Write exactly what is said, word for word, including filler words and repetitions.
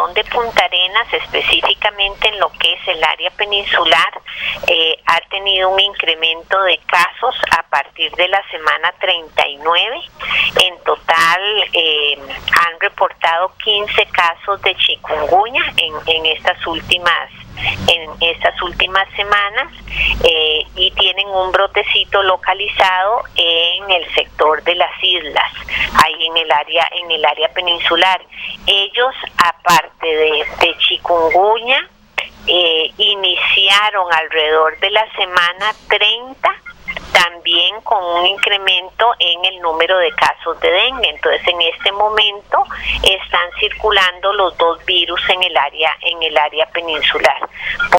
Cantón de Punta Arenas, específicamente en lo que es el área peninsular, eh, ha tenido un incremento de casos a partir de la semana treinta y nueve. En total eh, han reportado quince casos de chikungunya en, en estas últimas en estas últimas semanas, eh, y tienen un brotecito localizado en el sector de las islas, ahí en el área en el área peninsular. Ellos, aparte de, de chikungunya, eh, iniciaron alrededor de la semana treinta también con un incremento en el número de casos de dengue. Entonces, en este momento están circulando los dos virus en el área en el área peninsular.